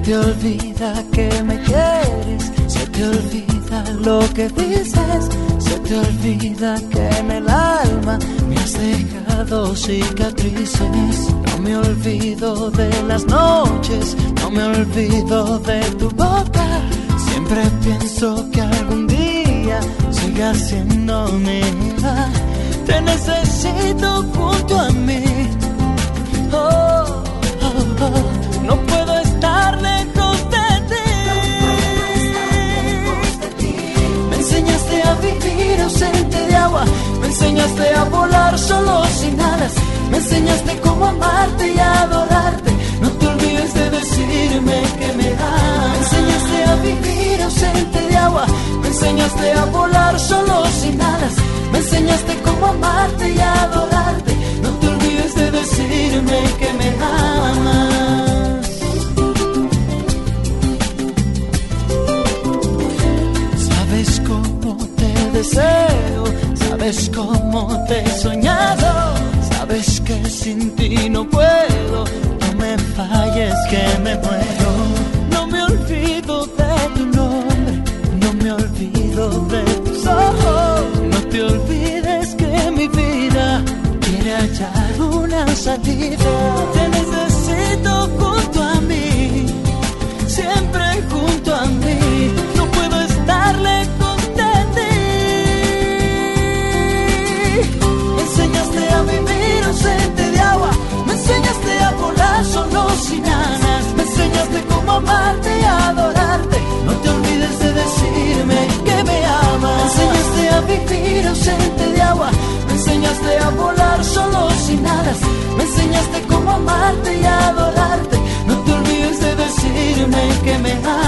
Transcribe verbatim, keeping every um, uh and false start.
te olvida que me quieres, se te olvida lo que dices, se te olvida que en el alma me has dejado cicatrices. No me olvido de las noches, no me olvido de tu boca. Siempre pienso que algún día sigas siendo mía. Te necesito junto a mí. Oh, oh, oh. No puedo estar lejos de ti. Me enseñaste a vivir ausente de agua, me enseñaste a volar solo sin alas, me enseñaste cómo amarte y adorarte. No te olvides de decirme que me amas. Me enseñaste a vivir ausente de agua, me enseñaste a volar solo sin alas, me enseñaste cómo amarte y adorarte. No te olvides de decirme que me amas. Sabes cómo te deseo, sabes cómo te he soñado, sabes que sin ti no puedo. No me falles que me muero. No me olvido de tu nombre, no me olvido de tus ojos. No te olvides que mi vida quiere hallar una salida. Te necesito junto a mí, siempre junto a mí. No puedo estar lejos de ti. Me enseñaste a vivir ausente de agua, me enseñaste a volar solo sin alas, me enseñaste cómo amarte y adorarte. No te olvides de decirme que me amas. Me enseñaste a vivir ausente de agua, me enseñaste a volar solo sin alas, me enseñaste cómo amarte y adorarte. No te olvides de decirme que me amas.